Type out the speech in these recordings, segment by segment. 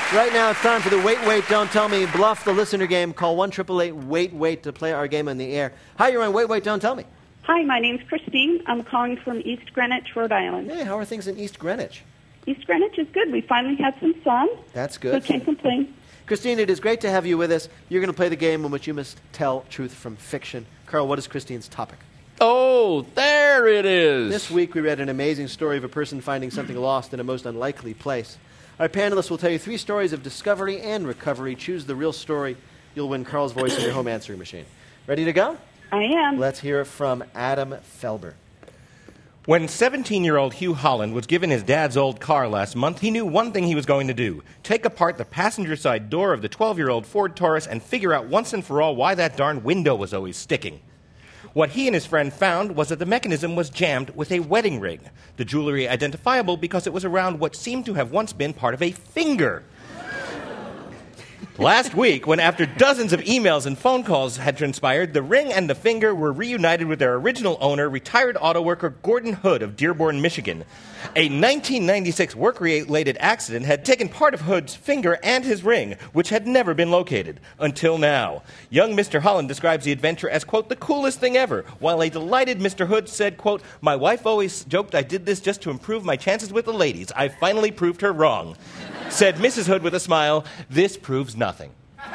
Right now, it's time for the Wait, Wait, Don't Tell Me Bluff the Listener game. Call 1-888-WAIT-WAIT to play our game on the air. Hi, you're on Wait, Wait, Don't Tell Me. Hi, my name's Christine. I'm calling from East Greenwich, Rhode Island. Hey, how are things in East Greenwich? East Greenwich is good. We finally had some sun. That's So good. can't complain. Christine, it is great to have you with us. You're going to play the game in which you must tell truth from fiction. Carl, what is Christine's topic? Oh, there it is. This week we read an amazing story of a person finding something lost in a most unlikely place. Our panelists will tell you 3 stories of discovery and recovery. Choose the real story. You'll win Carl's voice in your home answering machine. Ready to go? I am. Let's hear it from Adam Felber. When 17-year-old Hugh Holland was given his dad's old car last month, he knew one thing he was going to do: take apart the passenger side door of the 12-year-old Ford Taurus and figure out once and for all why that darn window was always sticking. What he and his friend found was that the mechanism was jammed with a wedding ring, the jewelry identifiable because it was around what seemed to have once been part of a finger. Last week, when after dozens of emails and phone calls had transpired, the ring and the finger were reunited with their original owner, retired auto worker Gordon Hood of Dearborn, Michigan. A 1996 work-related accident had taken part of Hood's finger and his ring, which had never been located, until now. Young Mr. Holland describes the adventure as, quote, the coolest thing ever, while a delighted Mr. Hood said, quote, my wife always joked I did this just to improve my chances with the ladies. I finally proved her wrong. Said Mrs. Hood with a smile, this proves nothing.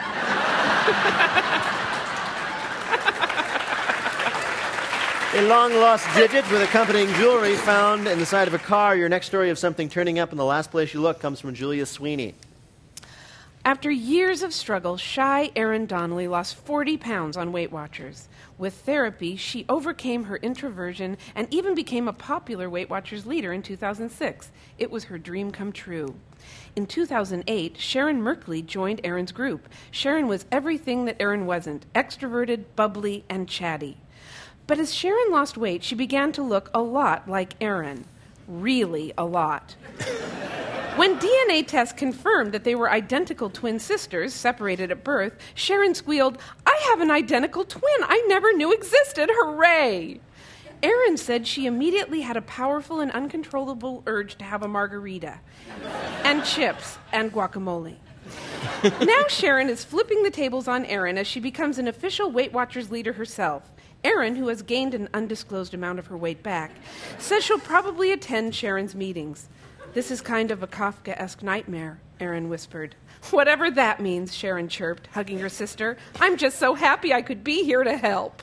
A long-lost digit with accompanying jewelry found in the side of a car. Your next story of something turning up in the last place you look comes from Julia Sweeney. After years of struggle, shy Erin Donnelly lost 40 pounds on Weight Watchers. With therapy, she overcame her introversion and even became a popular Weight Watchers leader in 2006. It was her dream come true. In 2008, Sharon Merkley joined Erin's group. Sharon was everything that Erin wasn't: extroverted, bubbly, and chatty. But as Sharon lost weight, she began to look a lot like Erin. Really a lot. When DNA tests confirmed that they were identical twin sisters, separated at birth, Sharon squealed, I have an identical twin I never knew existed, hooray! Erin said she immediately had a powerful and uncontrollable urge to have a margarita, and chips, and guacamole. Now Sharon is flipping the tables on Erin as she becomes an official Weight Watchers leader herself. Erin, who has gained an undisclosed amount of her weight back, says she'll probably attend Sharon's meetings. This is kind of a Kafkaesque nightmare, Erin whispered. Whatever that means, Sharon chirped, hugging her sister. I'm just so happy I could be here to help.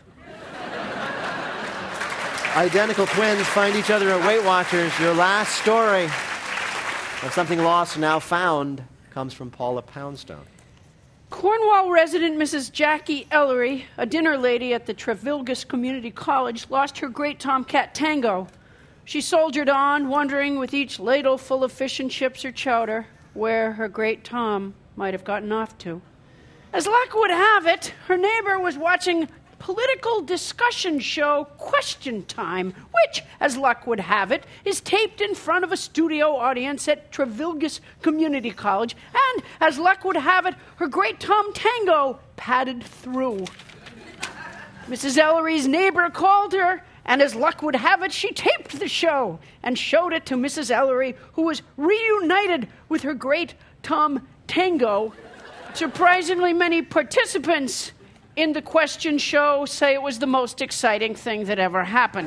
Identical twins find each other at Weight Watchers. Your last story of something lost now found comes from Paula Poundstone. Cornwall resident Mrs. Jackie Ellery, a dinner lady at the Trevilgus Community College, lost her great tomcat Tango. She soldiered on, wondering with each ladle full of fish and chips or chowder where her great Tom might have gotten off to. As luck would have it, her neighbor was watching political discussion show Question Time, which, as luck would have it, is taped in front of a studio audience at Trevilgus Community College, and, as luck would have it, her great Tom Tango padded through. Mrs. Ellery's neighbor called her, and as luck would have it, she taped the show and showed it to Mrs. Ellery, who was reunited with her great Tom Tango. Surprisingly many participants in the question show say it was the most exciting thing that ever happened.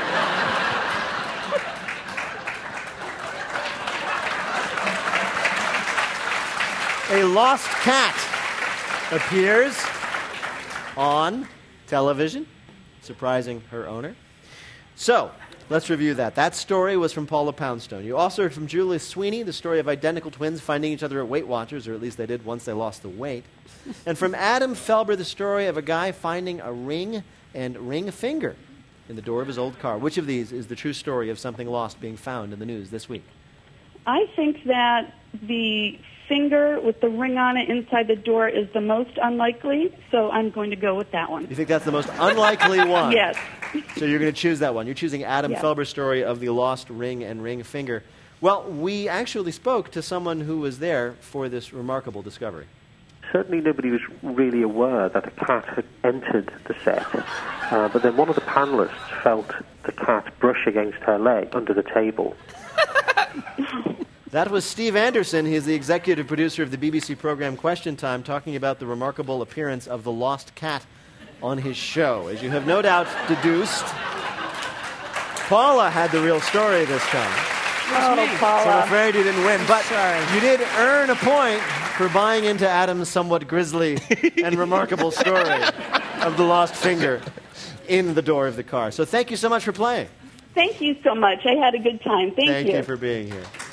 A lost cat appears on television, surprising her owner. So, let's review that. That story was from Paula Poundstone. You also heard from Julia Sweeney, the story of identical twins finding each other at Weight Watchers, or at least they did once they lost the weight. And from Adam Felber, the story of a guy finding a ring and ring finger in the door of his old car. Which of these is the true story of something lost being found in the news this week? I think that the finger with the ring on it inside the door is the most unlikely, so I'm going to go with that one. You think that's the most unlikely one? Yes. So you're going to choose that one. You're choosing Adam Yes. Felber's story of the lost ring and ring finger. Well, we actually spoke to someone who was there for this remarkable discovery. Certainly nobody was really aware that a cat had entered the set, but then one of the panellists felt the cat brush against her leg under the table. That was Steve Anderson. He is the executive producer of the BBC program Question Time, talking about the remarkable appearance of the lost cat on his show. As you have no doubt deduced, Paula had the real story this time. Oh, Paula. So I'm afraid you didn't win. But Sorry. you did earn a point for buying into Adam's somewhat grisly and remarkable story of the lost finger in the door of the car. So thank you so much for playing. Thank you so much. I had a good time. Thank you. Thank you for being here.